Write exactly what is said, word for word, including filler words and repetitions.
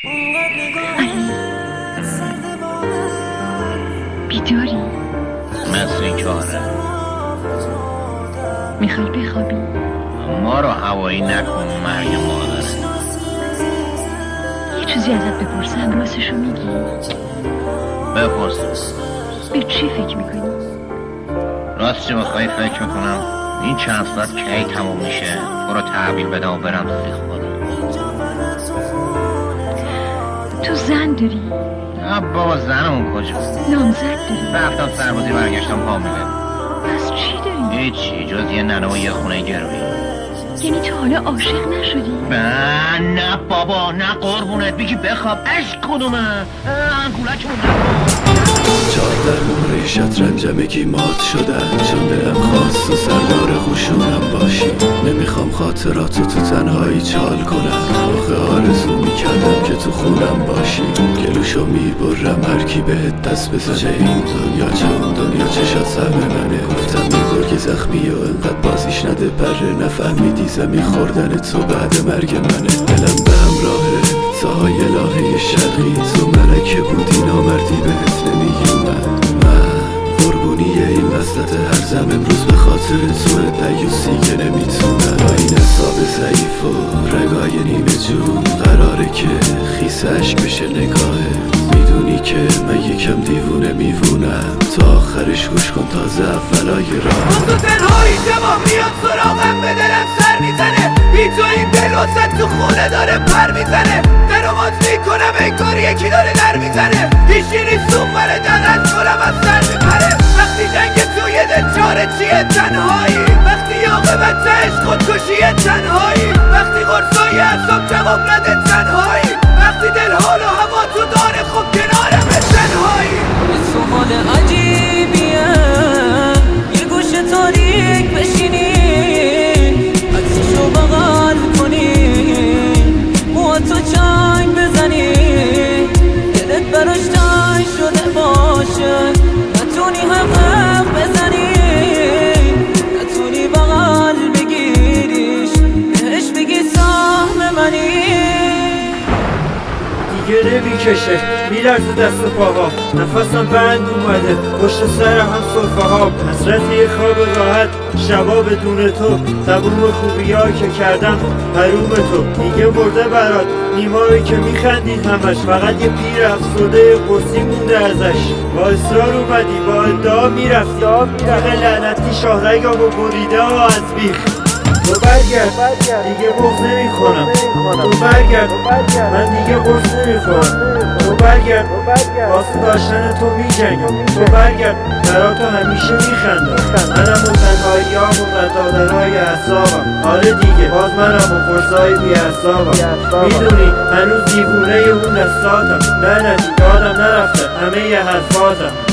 علی بیداری؟ مثل که آره. میخوای بخوابی؟ ما رو هوایی نکن مرگ مادره. یه چیزی ازت بپرسم راستشو میگی؟ بپرس. به چی فکر میکنی؟ راستش بخوای فکر میکنم این چند ساعت کی تموم میشه برو تحویل بدم و برم سیخ خورم. تو زن داری؟ نه بابا زنمون کجا؟ نامزد داری؟ رفتم سربازی برگشتم حامله. پس چی داری؟ هیچی جز یه ننه و یه خونه گروی. یعنی تو حالا عاشق نشدی؟ نه نه بابا نه قربونت بگی بخواب. عشق کدومه؟ انگولکمون نکن. چهار در مهره شطرنجم یکی مات شدن چون دلم خواست و سردار خوشونم باشی. نمیخوام خاطراتو تو تنهایی چال کنم. آخه آرزو میکردم که تو خونم باشی. گلوشو میبرم هر کی بهت دست بزنه. چه این دنیا چه اون دنیا چشات سهم منه. گفتم این گرگ زخمی و انقدر بازیش نده بره. نفهمیدی زمین خوردن تو بعد مرگ منه. دلم به همراهه ساهای لاهه شرقی. تو ملکه بودی نامردی بهت نمیومد. من قربونی این وسط هرزم امروز به خاطر تو دیوسی که نمیتونم. با این حساب ضعیف و رگای نیمه جون قراره که خیس عشق بشه نگاهه. میدونی که من یکم دیوونه میوونم. تا آخرش گوش کن تازه اولای راه. تو تنهایی جواب میاد سراغم به دلم سر میزنه. بی تو این دل واسه تو خونه داره پر میزنه. درامات میکنم ای کار یکی داره در میزنه. هیچی نیست اون بره دارن کنم از سر میپره. وقتی جنگ توی دل چاره چیه تنهایی. وقتی عاقبت عشق خودکشیه تنهایی. وقتی قرصای اعصاب جواب نده تنهایی. وقتی دل حال و هوا تو داره خب کنارم تنهایی. سوال عجیبیه یه گوشه تاریک بشینی عکسشو بغل کنی با تو چنگ بزنی دلت براش تنگ شده باشه. نتونی حقق بزنی نتونی بغل بگیریش بهش بگی سهم منی. دیگه نمیکشه میلرزه دست و پاها. نفسم بند اومده پشت سر هم صفحه ها. حسرت یه خواب راحت شبا بدون تو. تموم خوبی ها که کردم حروم تو. دیگه مرده برات نیمایی که میخندید همش. فقط یه پیر افسرده قرصی مونده ازش. با اصرار اومدی با ادعا میرفتی. تقه لعنتی شاهرگامو بریده ها از بیخ. تو برگرد دیگه بغض نمی کنم. تو برگرد من دیگه بغض نمی کنم. تو برگرد واسه داشتن تو می جنگم. تو برگرد برا تو همیشه می خندم. منم و تنهایی ها و دادرهای اعصابم. آره دیگه باز منم و فرصای بی اعصابم. میدونی هنوز دیوونه اون دستاتم. نه نه یادم نرفته همه ی حرفاتم.